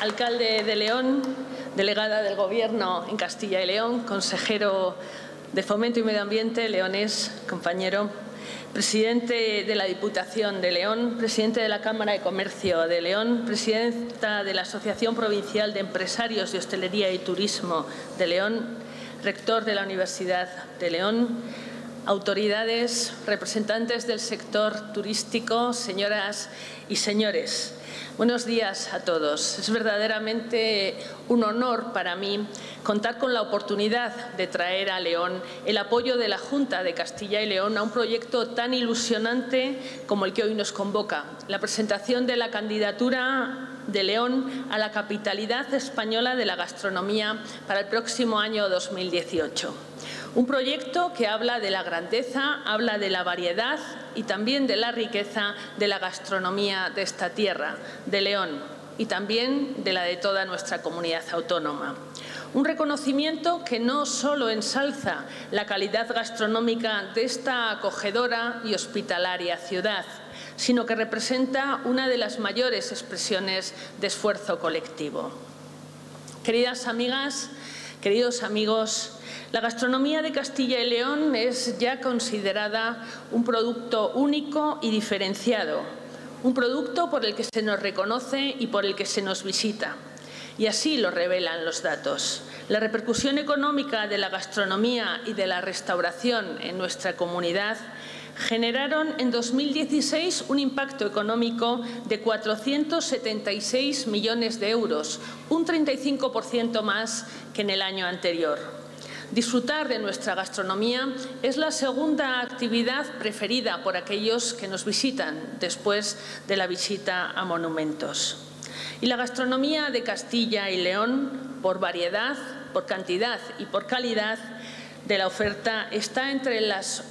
alcalde de León, delegada del Gobierno en Castilla y León, consejero de Fomento y Medio Ambiente leonés, compañero, presidente de la Diputación de León, presidente de la Cámara de Comercio de León, presidenta de la Asociación Provincial de Empresarios de Hostelería y Turismo de León, rector de la Universidad de León, autoridades, representantes del sector turístico, señoras y señores. Buenos días a todos. Es verdaderamente un honor para mí contar con la oportunidad de traer a León el apoyo de la Junta de Castilla y León a un proyecto tan ilusionante como el que hoy nos convoca, la presentación de la candidatura de León a la capitalidad española de la gastronomía para el próximo año 2018. Un proyecto que habla de la grandeza, habla de la variedad y también de la riqueza de la gastronomía de esta tierra, de León, y también de la de toda nuestra comunidad autónoma. Un reconocimiento que no solo ensalza la calidad gastronómica de esta acogedora y hospitalaria ciudad, sino que representa una de las mayores expresiones de esfuerzo colectivo. Queridas amigas, queridos amigos, la gastronomía de Castilla y León es ya considerada un producto único y diferenciado, un producto por el que se nos reconoce y por el que se nos visita. Y así lo revelan los datos. La repercusión económica de la gastronomía y de la restauración en nuestra comunidad generaron en 2016 un impacto económico de 476 millones de euros, un 35% más que en el año anterior. Disfrutar de nuestra gastronomía es la segunda actividad preferida por aquellos que nos visitan después de la visita a monumentos. Y la gastronomía de Castilla y León, por variedad, por cantidad y por calidad de la oferta, está entre las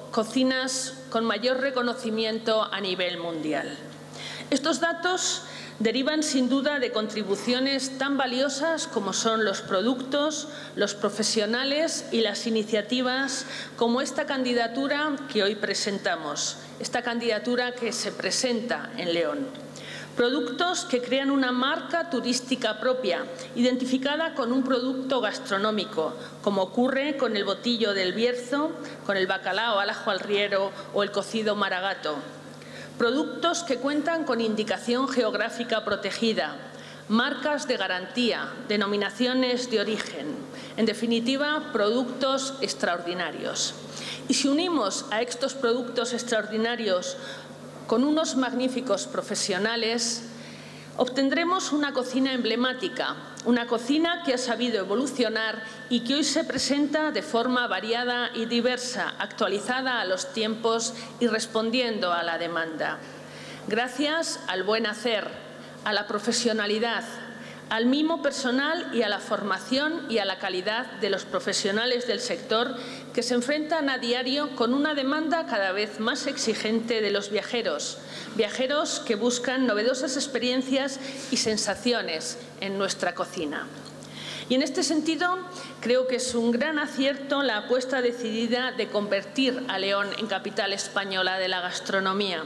cocinas con mayor reconocimiento a nivel mundial. Estos datos derivan sin duda de contribuciones tan valiosas como son los productos, los profesionales y las iniciativas como esta candidatura que hoy presentamos, esta candidatura que se presenta en León. Productos que crean una marca turística propia, identificada con un producto gastronómico, como ocurre con el botillo del Bierzo, con el bacalao al ajo al riero o el cocido maragato. Productos que cuentan con indicación geográfica protegida, marcas de garantía, denominaciones de origen, en definitiva, productos extraordinarios. Y si unimos a estos productos extraordinarios con unos magníficos profesionales, obtendremos una cocina emblemática, una cocina que ha sabido evolucionar y que hoy se presenta de forma variada y diversa, actualizada a los tiempos y respondiendo a la demanda. Gracias al buen hacer, a la profesionalidad, al mimo personal y a la formación y a la calidad de los profesionales del sector que se enfrentan a diario con una demanda cada vez más exigente de los viajeros, viajeros que buscan novedosas experiencias y sensaciones en nuestra cocina. Y en este sentido, creo que es un gran acierto la apuesta decidida de convertir a León en capital española de la gastronomía,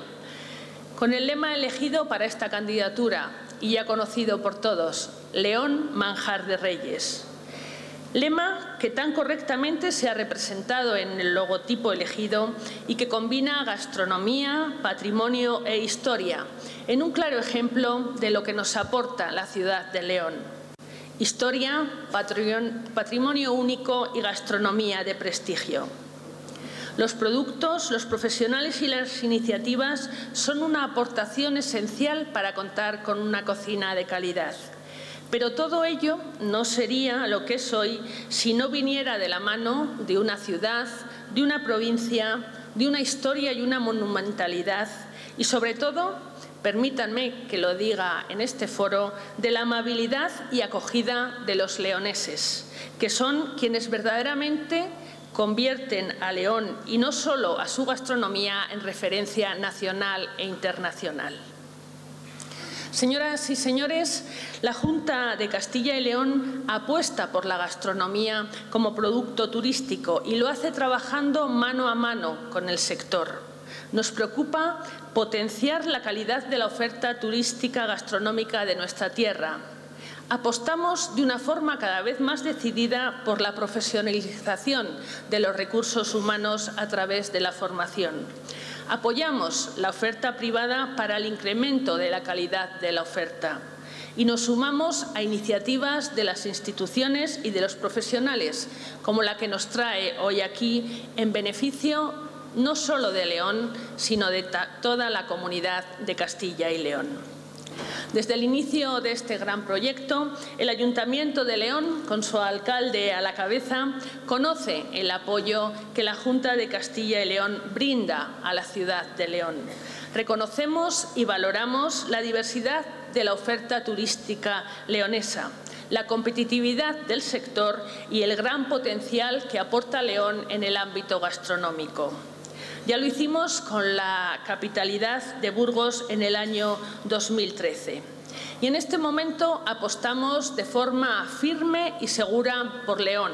con el lema elegido para esta candidatura y ya conocido por todos, León, manjar de reyes. Lema que tan correctamente se ha representado en el logotipo elegido y que combina gastronomía, patrimonio e historia, en un claro ejemplo de lo que nos aporta la ciudad de León. Historia, patrimonio único y gastronomía de prestigio. Los productos, los profesionales y las iniciativas son una aportación esencial para contar con una cocina de calidad. Pero todo ello no sería lo que es hoy si no viniera de la mano de una ciudad, de una provincia, de una historia y una monumentalidad y, sobre todo, permítanme que lo diga en este foro, de la amabilidad y acogida de los leoneses, que son quienes verdaderamente convierten a León y no solo a su gastronomía en referencia nacional e internacional. Señoras y señores, la Junta de Castilla y León apuesta por la gastronomía como producto turístico y lo hace trabajando mano a mano con el sector. Nos preocupa potenciar la calidad de la oferta turística gastronómica de nuestra tierra, Apostamos de una forma cada vez más decidida por la profesionalización de los recursos humanos a través de la formación. Apoyamos la oferta privada para el incremento de la calidad de la oferta y nos sumamos a iniciativas de las instituciones y de los profesionales, como la que nos trae hoy aquí, en beneficio no solo de León, sino de toda la comunidad de Castilla y León. Desde el inicio de este gran proyecto, el Ayuntamiento de León, con su alcalde a la cabeza, conoce el apoyo que la Junta de Castilla y León brinda a la ciudad de León. Reconocemos y valoramos la diversidad de la oferta turística leonesa, la competitividad del sector y el gran potencial que aporta León en el ámbito gastronómico. Ya lo hicimos con la capitalidad de Burgos en el año 2013. Y en este momento apostamos de forma firme y segura por León.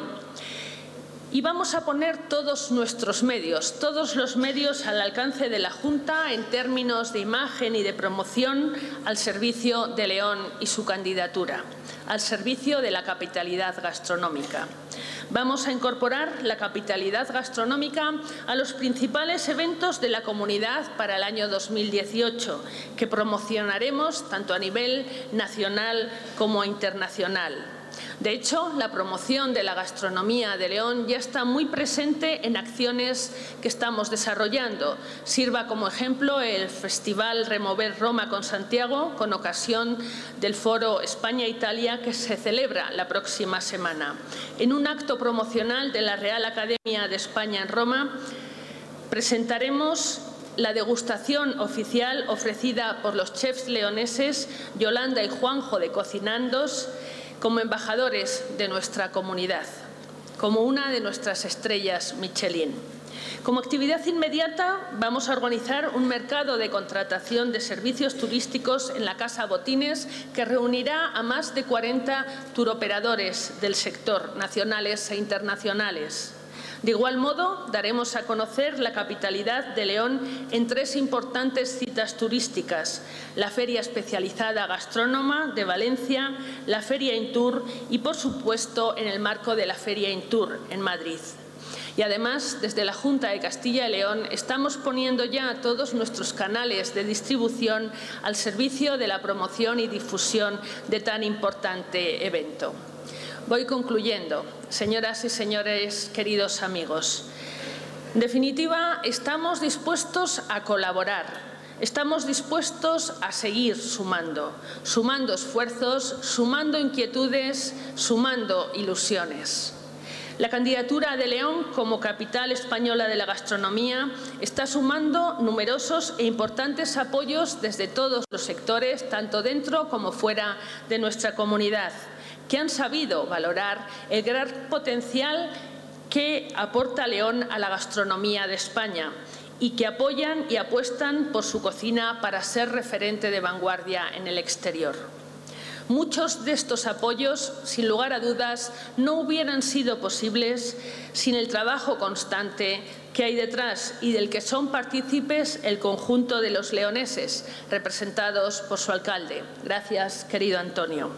Y vamos a poner todos nuestros medios, todos los medios al alcance de la Junta en términos de imagen y de promoción al servicio de León y su candidatura, al servicio de la capitalidad gastronómica. Vamos a incorporar la capitalidad gastronómica a los principales eventos de la comunidad para el año 2018, que promocionaremos tanto a nivel nacional como internacional. De hecho, la promoción de la gastronomía de León ya está muy presente en acciones que estamos desarrollando. Sirva como ejemplo el Festival Remover Roma con Santiago, con ocasión del Foro España-Italia, que se celebra la próxima semana. En un acto promocional de la Real Academia de España en Roma, presentaremos la degustación oficial ofrecida por los chefs leoneses Yolanda y Juanjo de Cocinandos, como embajadores de nuestra comunidad, como una de nuestras estrellas Michelin. Como actividad inmediata vamos a organizar un mercado de contratación de servicios turísticos en la Casa Botines que reunirá a más de 40 turoperadores del sector, nacionales e internacionales. De igual modo, daremos a conocer la capitalidad de León en 3 importantes citas turísticas: la Feria Especializada Gastrónoma de Valencia, la Feria Intour y, por supuesto, en el marco de la Feria Intour en Madrid. Y además, desde la Junta de Castilla y León, estamos poniendo ya todos nuestros canales de distribución al servicio de la promoción y difusión de tan importante evento. Voy concluyendo. Señoras y señores, queridos amigos, en definitiva, estamos dispuestos a colaborar, estamos dispuestos a seguir sumando esfuerzos, sumando inquietudes, sumando ilusiones. La candidatura de León como capital española de la gastronomía está sumando numerosos e importantes apoyos desde todos los sectores, tanto dentro como fuera de nuestra comunidad, que han sabido valorar el gran potencial que aporta León a la gastronomía de España y que apoyan y apuestan por su cocina para ser referente de vanguardia en el exterior. Muchos de estos apoyos, sin lugar a dudas, no hubieran sido posibles sin el trabajo constante que hay detrás y del que son partícipes el conjunto de los leoneses, representados por su alcalde. Gracias, querido Antonio.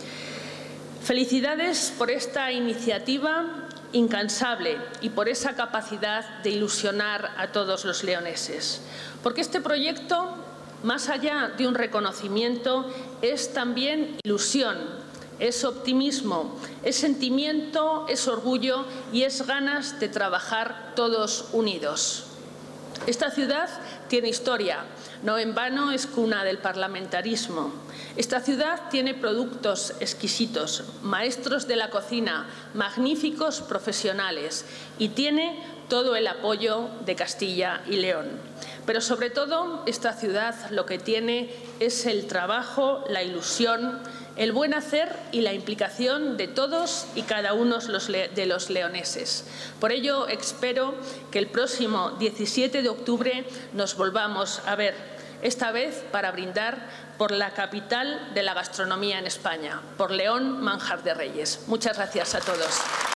Felicidades por esta iniciativa incansable y por esa capacidad de ilusionar a todos los leoneses. Porque este proyecto, más allá de un reconocimiento, es también ilusión, es optimismo, es sentimiento, es orgullo y es ganas de trabajar todos unidos. Esta ciudad tiene historia, no en vano es cuna del parlamentarismo. Esta ciudad tiene productos exquisitos, maestros de la cocina, magníficos profesionales y tiene todo el apoyo de Castilla y León. Pero sobre todo, esta ciudad lo que tiene es el trabajo, la ilusión, el buen hacer y la implicación de todos y cada uno de los leoneses. Por ello, espero que el próximo 17 de octubre nos volvamos a ver, esta vez para brindar por la capital de la gastronomía en España, por León, Manjar de Reyes. Muchas gracias a todos.